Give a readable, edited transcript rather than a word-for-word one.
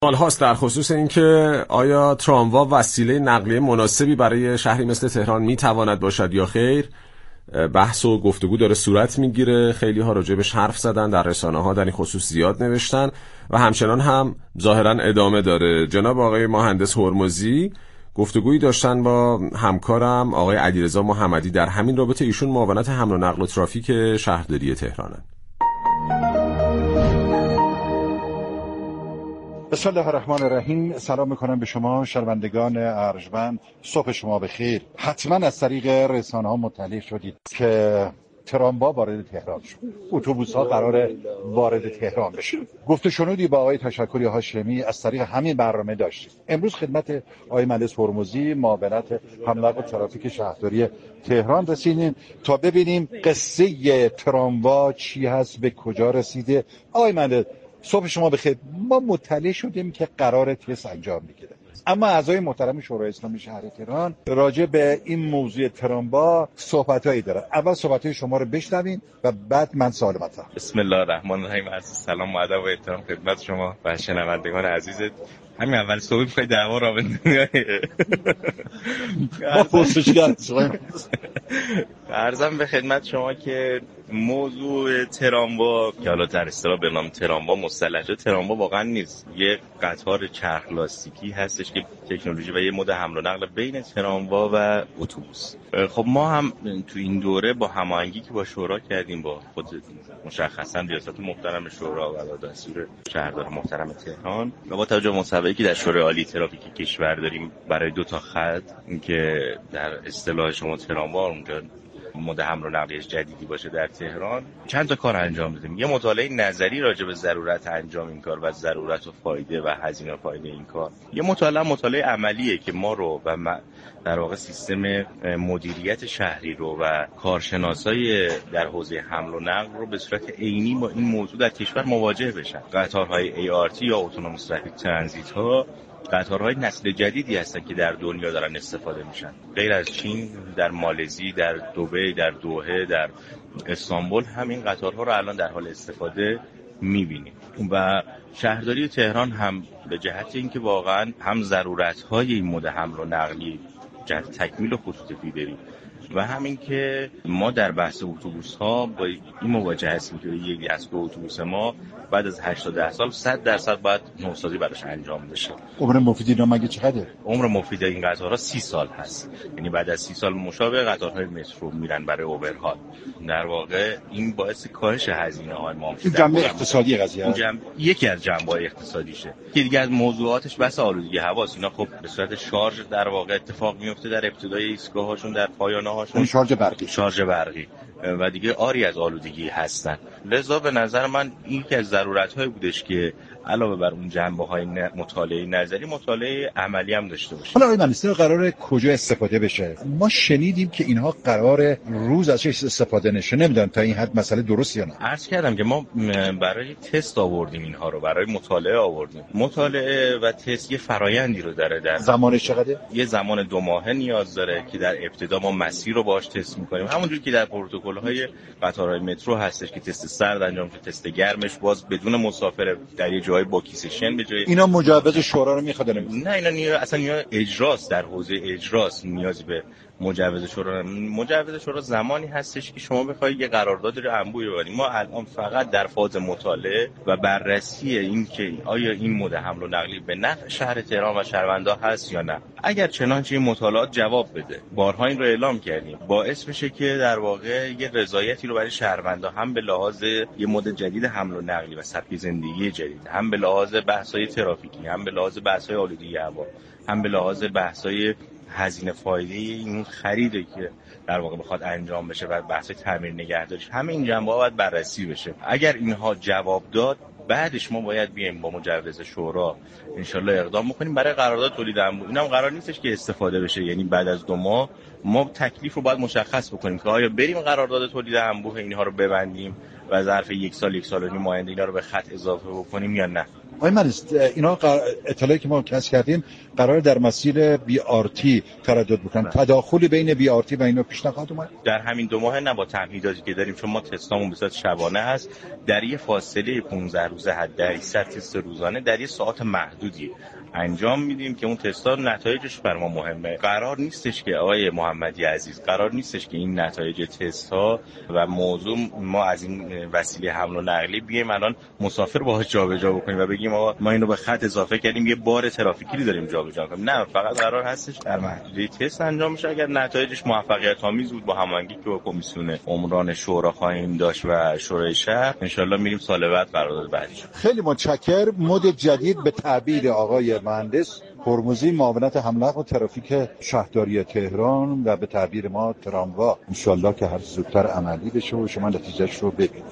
سوال هاست در خصوص اینکه آیا تراموا وسیله نقلیه مناسبی برای شهری مثل تهران میتواند باشد یا خیر. بحث و گفتگو داره صورت میگیره، خیلی ها راجبش حرف زدن، در رسانه ها در این خصوص زیاد نوشتن و همچنان هم ظاهرا ادامه داره. جناب آقای مهندس هرمزی گفتگویی داشتن با همکارم آقای علیرضا محمدی در همین رابطه. ایشون معاونت حمل و نقل و ترافیک شهرداری تهرانن. بسم الله الرحمن الرحیم. سلام میکنم به شما شنوندگان ارجمند. صبح شما بخیر. حتما از طریق رسانه ها مطلع شدید که تراموا وارد تهران شد. اتوبوس ها قرار وارد تهران بشه. گفت و شنودی با آقای تشکری هاشمی از طریق همین برنامه داشتیم. امروز خدمت آقای مهندس هرمزی معاونت حمل و نقل و ترافیک شهرداری تهران رسیدیم تا ببینیم قصه تراموا چی هست، به کجا رسیده. آقای مهندس صبح شما بخیر. ما مطلع شدیم که قرار تست انجام بگیره، اما اعضای محترم شورای اسلامی شهر تهران راجع به این موضوع تراموا صحبتایی دارن. اول صحبتای شما رو بشنویم و بعد من سوال مطرح. بسم الله الرحمن الرحیم. عرض سلام و ادب و احترام خدمت شما و شنوندگان عزیزت. همین اول صبح می‌خوای دعوا را بندازی. ما پرسشگر عرضم به خدمت شما که موضوع تراموا که حالا در اصطلاح به نام تراموا مصطلح تراموا واقعا نیست، یه قطار چرخ لاستیکی هستش که تکنولوژی و یه مد حمل و نقل بین تراموا و اتوبوس. خب ما هم تو این دوره با هماهنگی که با شورا کردیم، با خود مشخصا ریاست محترم شورا و با دستور شهردار محترم تهران و با توجه به مصوبه‌ای که در شورای عالی ترافیک کشور داریم برای 2 تا خط که در اصطلاح شما تراموا اونجا مد حمل و نقلیش جدیدی باشه در تهران، چند تا کار انجام دادیم. یه مطالعه نظری راجع به ضرورت انجام این کار و ضرورت و فایده و هزینه و فایده این کار. یه مطالعه عملیه که ما رو و در واقع سیستم مدیریت شهری رو و کارشناسای در حوزه حمل و نقل رو به صورت عینی با این موضوع در کشور مواجه بشن. قطارهای ART یا اتونوموس ترافیک ترانزیت ها قطارهای نسل جدیدی هستن که در دنیا دارن استفاده میشن. غیر از چین، در مالزی، در دبی، در دوحه، در استانبول همین قطارها رو الان در حال استفاده میبینیم. و شهرداری تهران هم به جهت اینکه واقعا هم ضرورت‌های این مد حمل و نقلی جهت تکمیل و خطوط فیبری و همین که ما در بحث اتوبوس‌ها با این مواجه هستیم که یک دستگاه اتوبوس ما بعد از 8 تا 10 سال 100% باید نوسازی براش انجام بشه. عمر مفید اینا مگه چقدره؟ عمر مفید این قطارها 30 سال هست. یعنی بعد از 30 سال مشابه قطارهای مترو میرن برای اوورهال. در واقع این باعث کاهش هزینه‌های ما میشه. جنبه اقتصادی قضیه یکی از جنبه‌های اقتصادیشه. که دیگه از موضوعاتش بس آلودگی هواست. اینا خب به صورت شارژ در واقع اتفاق میفته در ابتدای ایستگاه‌هاشون، در پایانه‌هاشون شارژ برقی و دیگه آری از آلودگی هستن. لذا به نظر من این یکی از ضرورت‌های بودش که علاوه بر اون جنبه‌های مطالعه نظری، مطالعه عملی هم داشته باشه. حالا آقای مهندس قراره کجا استفاده بشه؟ ما شنیدیم که اینها قراره روز ازش استفاده نشه. نمیدونم تا این حد مسئله درست یا نه. عرض کردم که ما برای تست آوردیم اینها رو، برای مطالعه آوردیم. مطالعه و تست یه فرایندی رو داره. در زمانش چقدره؟ یه زمان 2 ماهه نیاز داره که در ابتدا ما مسیر رو باهاش تست می‌کنیم. همونجوری که در پروتکل‌های قطارهای مترو هستش که تست سرد انجام میشه، تست گرمش باز بدون مسافر در یه جای با کیسه شن به جای. اینا مجوز شورا رو میخواد؟ نه اینا اصلا اجراست، در حوزه اجراست، نیازی به مجوز شورا. مجوز شورا زمانی هستش که شما بخواید یه قرارداد رو انبوهی ببرید. ما الان فقط در فاز مطالعه و بررسی این که آیا این مد حمل و نقلی به نفع شهر تهران و شهروندان هست یا نه. اگر چنانچه این مطالعات جواب بده، بارها این رو اعلام کردیم، باعث بشه که در واقع یه رضایتی رو برای شهروندان هم به لحاظ یه مد جدید حمل و نقلی و سبک زندگی جدید، هم به لحاظ بحث‌های ترافیکی، هم به لحاظ بحث‌های آلودگی هوا، هم به لحاظ بحث‌های هزینه فایده این خریده که در واقع بخواد انجام بشه و بحث تعمیر نگهداریش، همه این جنبه‌ها باید بررسی بشه. اگر اینها جواب داد، بعدش ما باید بیایم با مجوز شورا انشالله اقدام بکنیم برای قرارداد تولید انبوه. اینم قرار نیستش که استفاده بشه، یعنی بعد از 2 ماه ما تکلیف رو باید مشخص بکنیم که آیا بریم قرارداد تولید انبوه اینها رو ببندیم و ظرف 1 سال 1 سال و نیم آینده اینا رو به خط اضافه بکنیم یا نه. آقای مهندس، اینا اطلاعی که ما کسب کردیم قرار در مسیر BRT تردد بکنن. تداخلی بین BRT و اینا پیشنهاد اومد؟ در همین 2 ماه نه، با تمهیداتی که داریم، چون ما تستامون به صورت شبانه هست، در یه فاصله 15 روزه حداکثر تست روزانه در یه ساعات محدودی انجام میدیم که اون تستا نتایجش بر ما مهمه. قرار نیستش که آقای محمدی عزیز، قرار نیستش که این نتایج تست‌ها و موضوع ما از این وسیله حمل و نقلیه بیایم الان مسافر باهاش جابجا بکنیم و بگیم آقا ما اینو به خط اضافه کردیم یه بار ترافیکی داریم جابجا کنیم. نه، فقط قرار هستش در محدوده تست انجام بشه. اگر نتایجش موفقیت آمیز بود، با هماهنگی که با کمیسیون عمران شورا خواهیم داشت و شورای شهر، ان شاءالله میریم سال بعد قرارداد بعدی. خیلی متشکرم. مد جدید به تعبیر آقای مهندس هرمزی، معاونت حمل و نقل و ترافیک شهرداری تهران، و به تعبیر ما تراموا، ان شاءالله که هر زودتر عملی بشه و شما نتیجهش رو ببینید.